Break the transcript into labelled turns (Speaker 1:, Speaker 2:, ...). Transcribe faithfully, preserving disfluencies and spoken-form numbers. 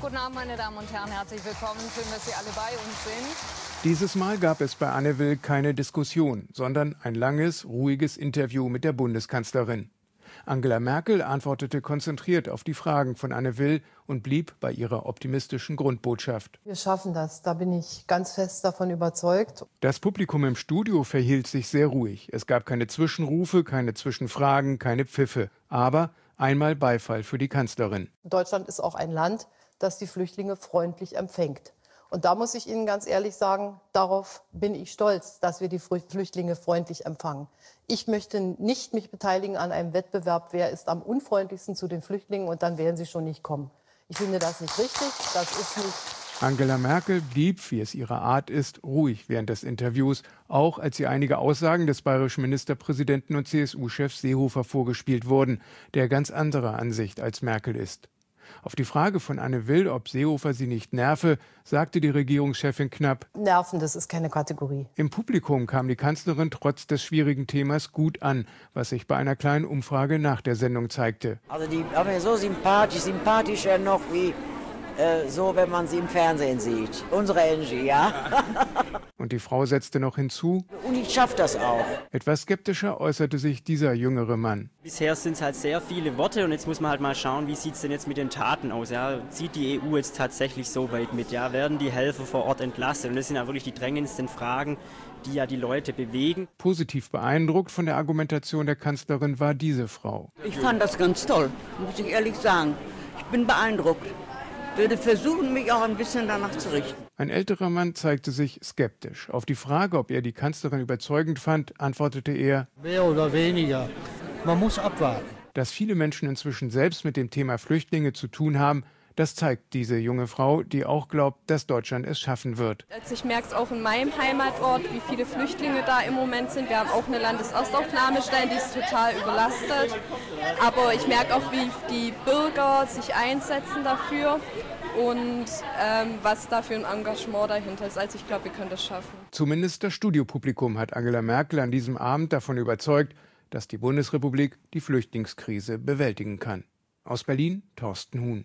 Speaker 1: Guten Abend, meine Damen und Herren, herzlich willkommen. Schön, dass Sie alle bei uns sind.
Speaker 2: Dieses Mal gab es bei Anne Will keine Diskussion, sondern ein langes, ruhiges Interview mit der Bundeskanzlerin. Angela Merkel antwortete konzentriert auf die Fragen von Anne Will und blieb bei ihrer optimistischen Grundbotschaft.
Speaker 3: Wir schaffen das, da bin ich ganz fest davon überzeugt.
Speaker 2: Das Publikum im Studio verhielt sich sehr ruhig. Es gab keine Zwischenrufe, keine Zwischenfragen, keine Pfiffe. Aber einmal Beifall für die Kanzlerin.
Speaker 3: Deutschland ist auch ein Land, das die Flüchtlinge freundlich empfängt. Und da muss ich Ihnen ganz ehrlich sagen, darauf bin ich stolz, dass wir die Flüchtlinge freundlich empfangen. Ich möchte nicht mich beteiligen an einem Wettbewerb, wer ist am unfreundlichsten zu den Flüchtlingen, und dann werden sie schon nicht kommen. Ich finde das nicht richtig, das ist nicht...
Speaker 2: Angela Merkel blieb, wie es ihre Art ist, ruhig während des Interviews, auch als ihr einige Aussagen des bayerischen Ministerpräsidenten und C S U-Chefs Seehofer vorgespielt wurden, der ganz anderer Ansicht als Merkel ist. Auf die Frage von Anne Will, ob Seehofer sie nicht nerve, sagte die Regierungschefin knapp:
Speaker 3: Nerven, das ist keine Kategorie.
Speaker 2: Im Publikum kam die Kanzlerin trotz des schwierigen Themas gut an, was sich bei einer kleinen Umfrage nach der Sendung zeigte.
Speaker 4: Also die haben ja so sympathisch, sympathischer noch wie äh, so, wenn man sie im Fernsehen sieht. Unsere Angie, ja.
Speaker 2: Und die Frau setzte noch hinzu:
Speaker 4: Und ich schaffe das auch.
Speaker 2: Etwas skeptischer äußerte sich dieser jüngere Mann.
Speaker 5: Bisher sind es halt sehr viele Worte und jetzt muss man halt mal schauen, wie sieht es denn jetzt mit den Taten aus? Ja? Zieht die E U jetzt tatsächlich so weit mit? Ja? Werden die Helfer vor Ort entlastet? Und das sind ja wirklich die drängendsten Fragen, die ja die Leute bewegen.
Speaker 2: Positiv beeindruckt von der Argumentation der Kanzlerin war diese Frau.
Speaker 6: Ich fand das ganz toll, muss ich ehrlich sagen. Ich bin beeindruckt. Ich würde versuchen, mich auch ein bisschen danach zu richten.
Speaker 2: Ein älterer Mann zeigte sich skeptisch. Auf die Frage, ob er die Kanzlerin überzeugend fand, antwortete er:
Speaker 7: Mehr oder weniger. Man muss abwarten.
Speaker 2: Dass viele Menschen inzwischen selbst mit dem Thema Flüchtlinge zu tun haben, das zeigt diese junge Frau, die auch glaubt, dass Deutschland es schaffen wird.
Speaker 8: Also ich merke es auch in meinem Heimatort, wie viele Flüchtlinge da im Moment sind. Wir haben auch eine Landeserstaufnahmestelle, die ist total überlastet. Aber ich merke auch, wie die Bürger sich einsetzen dafür und ähm, was da für ein Engagement dahinter ist. Also ich glaube, wir können das schaffen.
Speaker 2: Zumindest das Studiopublikum hat Angela Merkel an diesem Abend davon überzeugt, dass die Bundesrepublik die Flüchtlingskrise bewältigen kann. Aus Berlin, Thorsten Huhn.